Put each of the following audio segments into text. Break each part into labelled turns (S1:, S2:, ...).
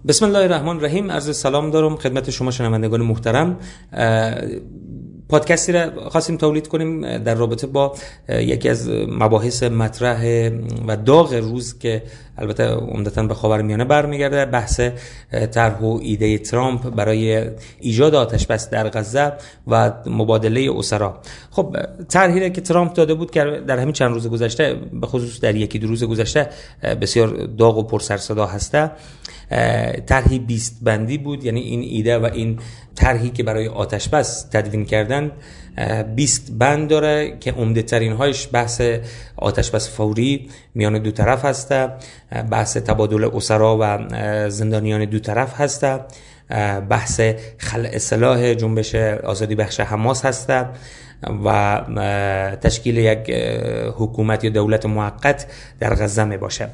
S1: بسم الله الرحمن الرحیم. عرض سلام دارم خدمت شما شنوندگان محترم. پادکستی را خواستیم تولید کنیم در رابطه با یکی از مباحث مطرح و داغ روز که البته عمدتاً به خاورمیانه برمیگرده، بحث طرح و ایده ترامپ برای ایجاد آتش بس در غزه و مبادله اسرا. خب طرحی که ترامپ داده بود که در همین چند روز گذشته، به خصوص در یکی دو روز گذشته، بسیار داغ و پر سر صدا هسته، طرحی 20 بندی بود. یعنی این ایده و این طرحی که برای آتش بس تدوین کردن 20 بند داره که عمده ترین هایش بحث آتش بس فوری میان دو طرف هسته، بحث تبادل اسرا و زندانیان دو طرف هسته، بحث خلع سلاح جنبش آزادی بخش حماس هسته و تشکیل یک حکومت یا دولت موقت در غزه می باشه.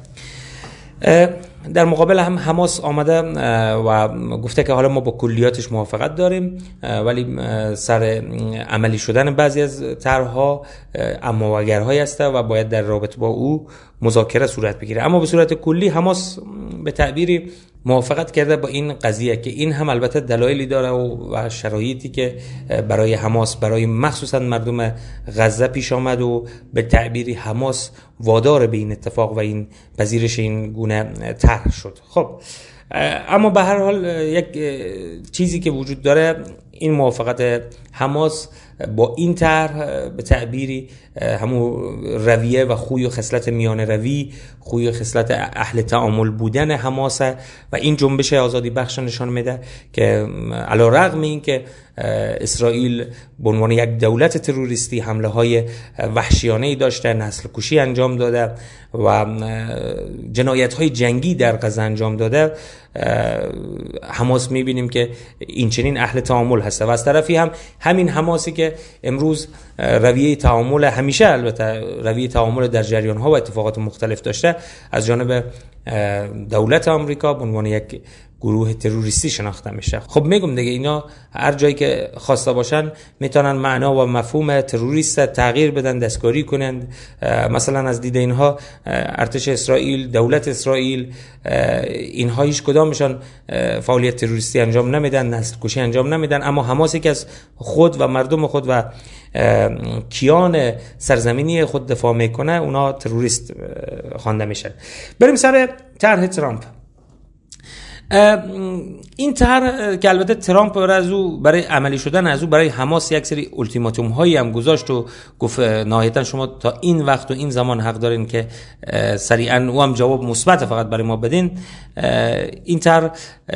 S1: در مقابل هم حماس آمده و گفته که حالا ما با کلیاتش موافقت داریم، ولی سر عملی شدن بعضی از طرح‌ها اما و اگرهایی هست و باید در رابطه با او مذاکره صورت بگیره. اما به صورت کلی حماس به تعبیری موافقت کرده با این قضیه که این هم البته دلایلی داره و شرایطی که برای حماس، برای مخصوصا مردم غزه پیش آمد و به تعبیری حماس وادار به این اتفاق و این پذیرش این گونه طرح شد. خب اما به هر حال یک چیزی که وجود داره، این موافقت حماس با این طرح به تعبیری همون رویه و خوی و خصلت میان روی، خوی و خصلت اهل تعامل بودن حماسه و این جنبش آزادی بخش نشان میده که علی رغم این که اسرائیل به عنوان یک دولت تروریستی حمله های وحشیانه‌ای داشته، نسل کشی انجام داده و جنایت های جنگی در غزه انجام داده، حماس میبینیم که این چنین اهل تعامل هسته و از طرفی هم همین حماسی که امروز رویه تعامل همیشه، البته رویه تعامل در جریان ها و اتفاقات مختلف داشته، از جانب دولت آمریکا به عنوان یک گروه تروریستی شناخته میشه. خب میگم دیگه اینا هر جایی که خواسته باشن میتونن معنا و مفهوم تروریست تغییر بدن، دستکاری کنند. مثلا از دید اینها ارتش اسرائیل، دولت اسرائیل، اینها هیچ کدامشان فعالیت تروریستی انجام نمیدن، نسل کشی انجام نمیدن، اما حماسی که از خود و مردم خود و کیان سرزمینی خود دفاع میکنه، اونا تروریست خوانده میشن. بریم سر طرح ترامپ. این طرح که البته ترامپ برای عملی شدن از او برای حماس یک سری التیماتوم هایی هم گذاشت و گفت نهایتا شما تا این وقت و این زمان حق دارین که سریعا او هم جواب مثبت فقط برای ما بدین. این طرح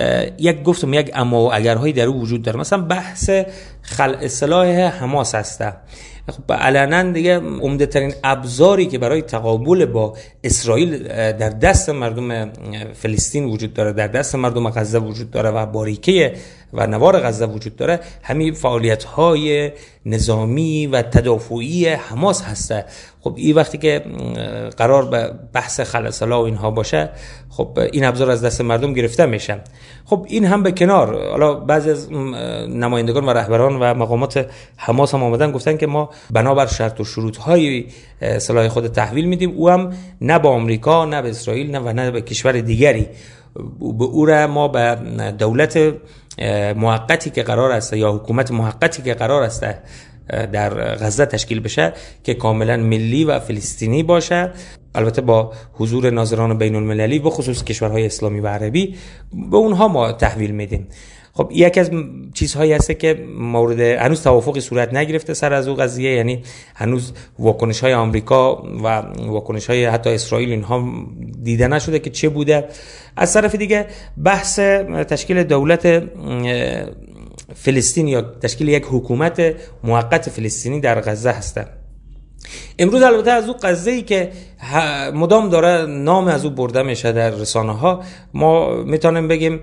S1: یک اما و اگرهایی در او وجود داره. مثلا بحث خلع سلاح حماس هسته. خب علنا دیگه عمده ترین ابزاری که برای تقابل با اسرائیل در دست مردم فلسطین وجود داره، در دست مردم غزه وجود داره و باریکه و نوار غزه وجود داره، همین فعالیت‌های نظامی و تدافعی حماس هسته. خب این وقتی که قرار به بحث خلع سلاح و اینها باشه، خب این ابزار از دست مردم گرفته میشن. خب این هم به کنار، حالا بعضی از نمایندگان و رهبران و مقامات حماس هم آمدن گفتن که ما بنابر شرط و شروط‌های سلاح خود تحویل میدیم، او هم نه به آمریکا، نه به اسرائیل، نه به کشور دیگری، به او را ما به دولت موقتی که قرار است یا حکومت موقتی که قرار است در غزه تشکیل بشه که کاملا ملی و فلسطینی باشه، البته با حضور ناظران بین المللی و خصوص کشورهای اسلامی و عربی، به اونها ما تحویل میدیم. خب یکی از چیزهایی هست که مورد هنوز توافقی صورت نگرفته سر از او قضیه، یعنی هنوز واکنش‌های آمریکا و واکنش‌های حتی اسرائیل اینها دیده نشده که چه بوده. از طرف دیگه بحث تشکیل دولت فلسطین یا تشکیل یک حکومت موقت فلسطینی در غزه هسته. امروز البته از او قضیه‌ای که مدام داره نام از او برده میشه در رسانه‌ها، ما میتونیم بگیم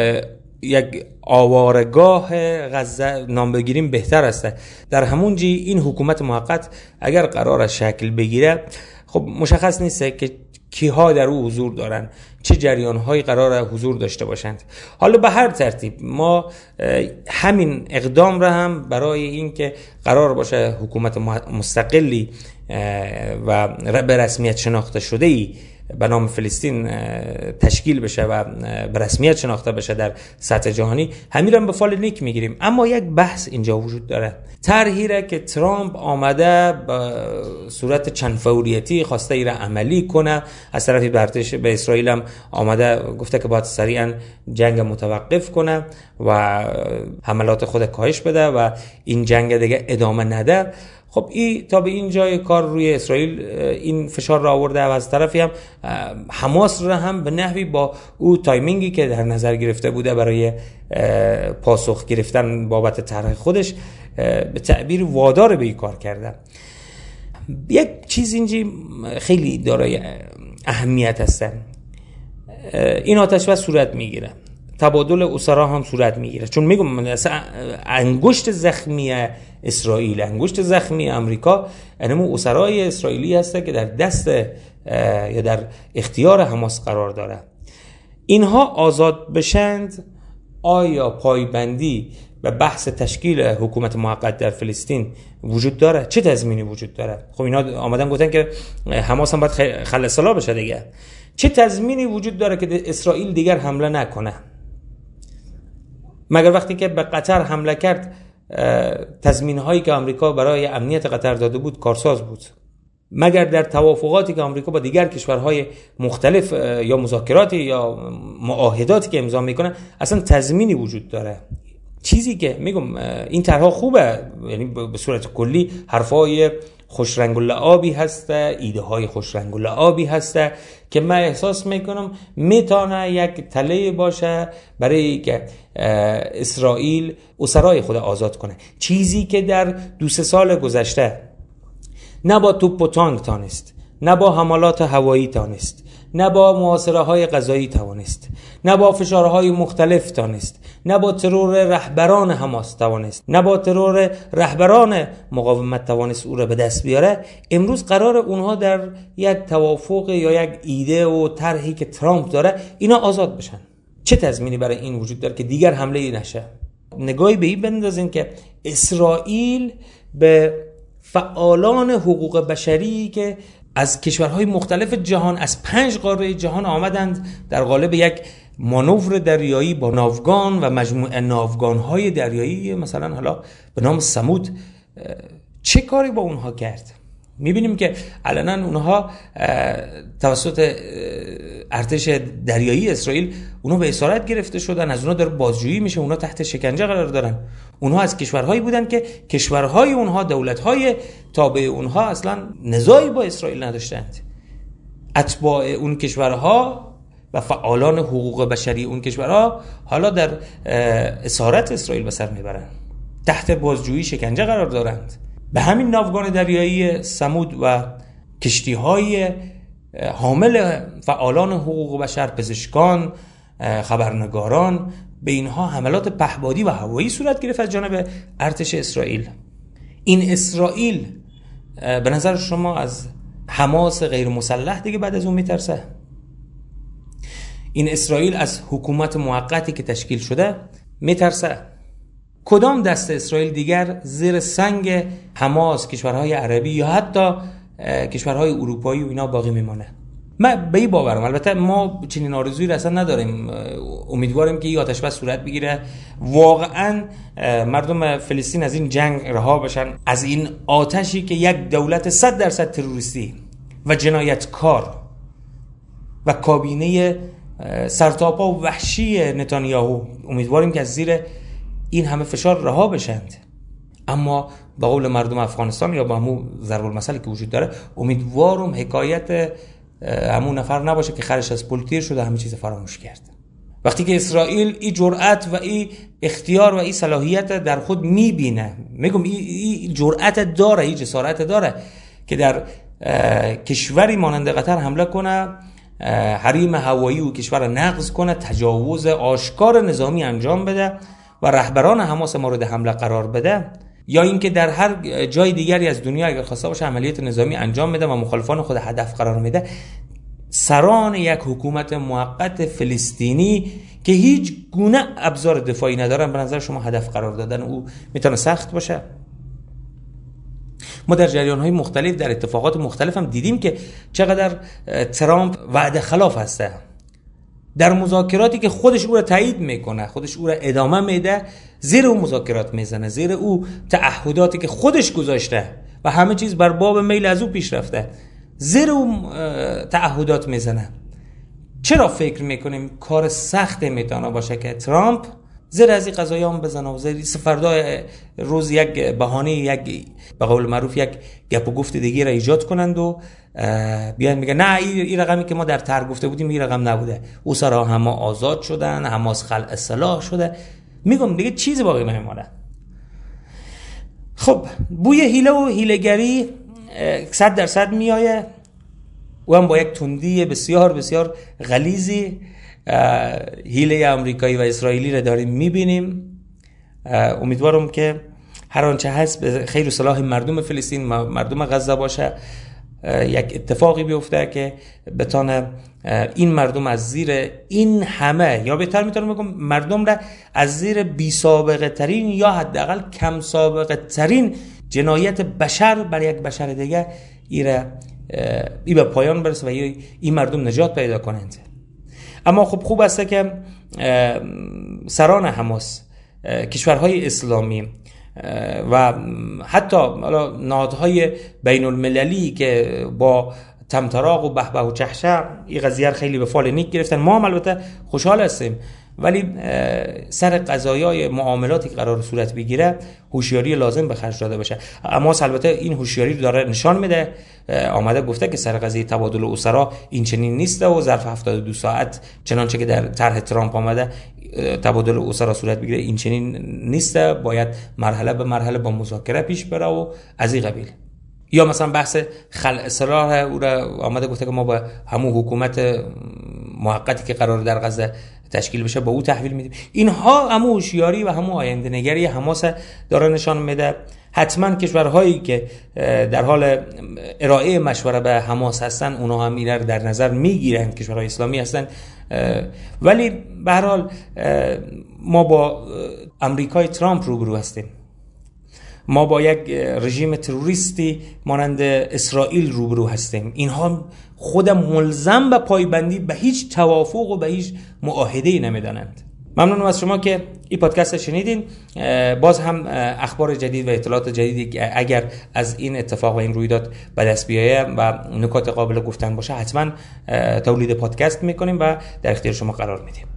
S1: یک آوارگاه غزه نام بگیریم بهتر است. در همون جی این حکومت موقت اگر قرار شکل بگیره، خب مشخص نیست که کیها در او حضور دارن، چه جریان‌هایی قراره حضور داشته باشند. حالا به هر ترتیب ما همین اقدام را هم برای این که قرار باشه حکومت مستقلی و به رسمیت شناخته شده‌ای به نام فلسطین تشکیل بشه و به رسمیت شناخته بشه در سطح جهانی، همین رو به فال نیک میگیریم. اما یک بحث اینجا وجود داره. طرحی را که ترامپ آمده به صورت چند فوریتی خواسته ای را عملی کنه، از طرفی برتش به اسرائیل هم آمده گفته که باید سریعا جنگ متوقف کنه و حملات خود کاهش بده و این جنگ دیگه ادامه نده. خب این تا به این جای کار روی اسرائیل این فشار را آورده و از طرفی هم حماس را هم به نحوی با او تایمینگی که در نظر گرفته بوده برای پاسخ گرفتن بابت طرح خودش به تعبیر وادار به این کار کرده. یک چیز اینجی خیلی دارای اهمیت هستن. این آتش‌بس صورت میگیره، تبادل اسرا هم صورت میگیره، چون میگم انگشت زخمی اسرائیل، انگشت زخمی امریکا انمو اسرای اسرائیلی هسته که در دست یا در اختیار حماس قرار داره. اینها آزاد بشند، آیا پایبندی به بحث تشکیل حکومت موقت در فلسطین وجود داره؟ چه تضمینی وجود داره؟ خب اینا آمدن گفتن که حماس هم باید خل سلا بشه دیگه. چه تضمینی وجود داره که اسرائیل دیگر حمله نکنه؟ مگر وقتی که به قطر حمله کرد تضمین هایی که آمریکا برای امنیت قطر داده بود کارساز بود؟ مگر در توافقاتی که آمریکا با دیگر کشورهای مختلف یا مذاکراتی یا معاهداتی که امضا میکنه اصلا تضمینی وجود داره؟ چیزی که میگم این طرحها خوبه، یعنی به صورت کلی حرفای خوش رنگ و لعابی هسته، ایده های خوش رنگ و لعابی هسته که من احساس میکنم میتونه یک تله باشه برای که اسرائیل اسرای خود آزاد کنه. چیزی که در 2-3 سال گذشته نه با توپ و تانک تانست، نه با حملات هوایی تانست، نه با محاصره های غذایی توانست، نه با فشارهای مختلف توانست، نه با ترور رهبران حماس توانست، نه با ترور رهبران مقاومت توانست او را به دست بیاره. امروز قرار اونها در یک توافق یا یک ایده و طرحی که ترامپ داره اینا آزاد بشن. چه تضمینی برای این وجود داره که دیگر حمله نشه؟ نگاهی به این بندازین که اسرائیل به فعالان حقوق بشری که از کشورهای مختلف جهان، از 5 قاره جهان آمدند در قالب یک مانور دریایی با ناوگان و مجموعه ناوگان‌های دریایی مثلا حالا به نام سمود، چه کاری با اونها کرد؟ میبینیم که علنا اونها توسط ارتش دریایی اسرائیل اونها به اسارت گرفته شدن، از اونها داره بازجویی میشه، اونها تحت شکنجه قرار دارن. اونها از کشورهایی بودن که کشورهای اونها، دولت‌های تابع اونها اصلا نزاعی با اسرائیل نداشتند. اتباع اون کشورها و فعالان حقوق بشری اون کشورها حالا در اسارت اسرائیل به سر میبرن، تحت بازجویی شکنجه قرار دارند. به همین ناوگان دریایی سمود و کشتی‌های حامل فعالان حقوق بشر، پزشکان، خبرنگاران، به اینها حملات پهپادی و هوایی صورت گرفت از جانب ارتش اسرائیل. این اسرائیل به نظر شما از حماس غیر مسلح دیگه بعد از اون میترسه؟ این اسرائیل از حکومت موقتی که تشکیل شده میترسه؟ کدام دست اسرائیل دیگر زیر سنگ حماس، کشورهای عربی یا حتی کشورهای اروپایی و اینا باقی میمانه؟ من به این باورم. البته ما چنین آرزویی اصلا نداریم، امیدواریم که این آتش‌بس صورت بگیره، واقعا مردم فلسطین از این جنگ رها بشن، از این آتشی که یک دولت 100% تروریستی و جنایتکار و کابینه سرتاپا و وحشی نتانیاهو، امیدواریم که از زیر این همه فشار رها بشند. اما با قول مردم افغانستان یا با همون ضرب المثلی که وجود داره، امیدوارم حکایت همون نفر نباشه که خرش از پل تیر شده همه چیز فراموش کرد. وقتی که اسرائیل این جرأت و این اختیار و این صلاحیت در خود میبینه، میگم این جرأت داره، این جسارت داره که در کشوری مانند قطر حمله کنه، حریم هوایی و کشور نقض کنه، تجاوز آشکار نظامی انجام بده و رهبران حماس مورد حمله قرار بده، یا اینکه در هر جای دیگری از دنیا اگر خواسته باشه عملیات نظامی انجام بده و مخالفان خود هدف قرار میده. سران یک حکومت موقت فلسطینی که هیچ گونه ابزار دفاعی ندارن، به نظر شما هدف قرار دادن او میتونه سخت باشه؟ ما در جریان‌های مختلف در اتفاقات مختلف هم دیدیم که چقدر ترامپ وعده خلاف هسته. در مذاکراتی که خودش او را تایید میکنه، خودش او را ادامه میده، زیر او مذاکرات میزنه، زیر او تعهداتی که خودش گذاشته و همه چیز بر باب میل از او پیش رفته، زیر او تعهدات میزنه. چرا فکر میکنیم کار سخت میتونه باشه که ترامپ زیر از این قضایام بزنه و زیر فردا روز یک بهانه، یک به قول معروف یک گپ و گفت دیگه را ایجاد کنند و بیان میگن نه این رقمی که ما در طرح گفته بودیم این رقم نبوده، اسرا هم آزاد شدن، حماس خلع اصلاح شده. میگم دیگه چیزی باقی نمیمونه. خب بوی حیله و حیله‌گری 100% میآیه و هم با یک تندی بسیار بسیار غلیظی. حیله آمریکایی و اسرائیلی را داریم میبینیم. امیدوارم که هر آنچه هست به خیر و صلاح مردم فلسطین، مردم غزه باشه، یک اتفاقی بیفته که بتونه این مردم از زیر این همه، یا بهتر میتونم بگم مردم را از زیر بی سابقه ترین یا حداقل کم سابقه ترین جنایت بشر بر یک بشر دیگه ای به پایان برسه و این مردم نجات پیدا کنند. اما خب خوب است که سران حماس، کشورهای اسلامی و حتی نهادهای بین المللی که با تمطراق و بهبه و چهچه این قضیه خیلی به فال نیک گرفتن، ما هم البته خوشحال هستیم، ولی سر قضایای معاملاتی که قرار صورت بگیره هوشیاری لازم به خرج داده بشه. اما البته این هوشیاری داره نشان میده، آمده گفته که سر قضیه تبادل اسرا این چنین نیست و ظرف 72 ساعت چنانچه که در طرح ترامپ آمده تبادل اسرا صورت بگیره این چنین نیست، باید مرحله به مرحله با مذاکره پیش بره و از این قبیل. یا مثلا بحث خلع اصلاح او را آمده گفته که ما با همون حکومت موقتی که قرار در غزه تشکیل بشه با او تحویل میدیم. اینها همون هوشیاری و همون آینده نگری حماس داره نشان میده. حتما کشورهایی که در حال ارائه مشوره به حماس هستن اونها هم این را در نظر میگیرن، کشورهای اسلامی هستن، ولی به هر حال ما با امریکای ترامپ روبرو هستیم. ما با یک رژیم تروریستی مانند اسرائیل روبرو هستیم. اینها خودم ملزم به پایبندی به هیچ توافق و به هیچ معاهده‌ای نمیدانند. ممنونم از شما که این پادکست شنیدین. باز هم اخبار جدید و اطلاعات جدیدی اگر از این اتفاق و این رویداد به دست بیایه و نکات قابل گفتن باشه حتما تولید پادکست میکنیم و در اختیار شما قرار میدیم.